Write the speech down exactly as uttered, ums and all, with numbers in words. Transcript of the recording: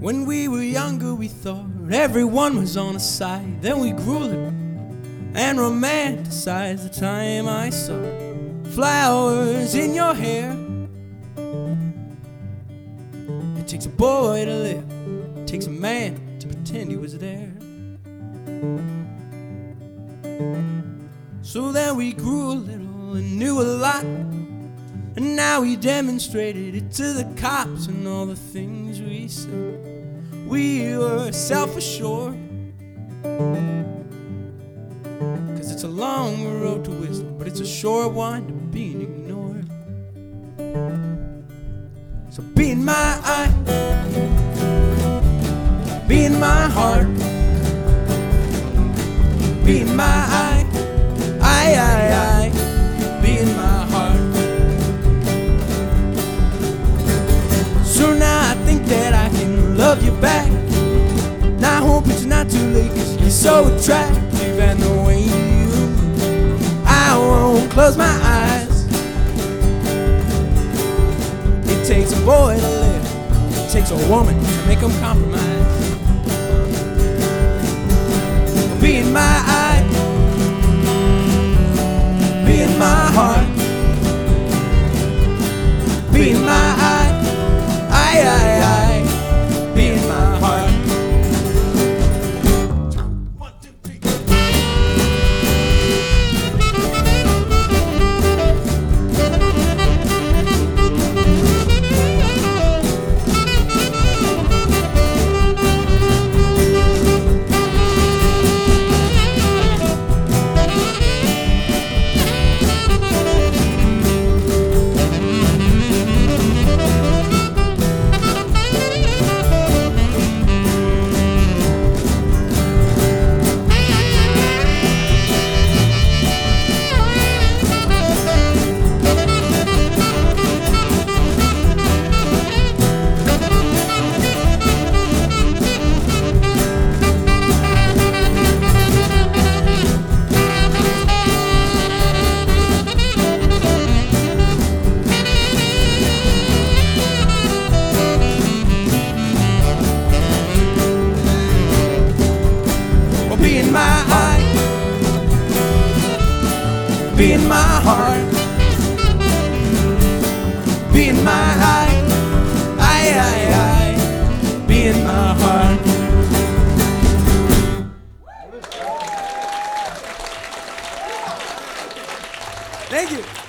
When we were younger, we thought everyone was on our side. Then we grew little and romanticized the time I saw flowers in your hair. It takes a boy to live, it takes a man to pretend he was there. So then we grew a little and knew a lot, and now we demonstrated it to the cops and all the things we said. We were self-assured, cause it's a long road to wisdom, but it's a short one to being ignored. So be in my eye, be in my heart, be in my eye, eye, eye, eye, be in my heart. So now I think that I can love you back. Now I hope it's not too late, cause you're so attractive, and the way you move, I won't close my eyes. It takes a boy to live, it takes a woman to make them compromise. Be in my eye, be in my heart, be in my eye, eye, eye, eye, be in my heart. One, two, three. Be in my eye, be in my heart, be in my eye, eye, eye, eye, be in my heart. Thank you.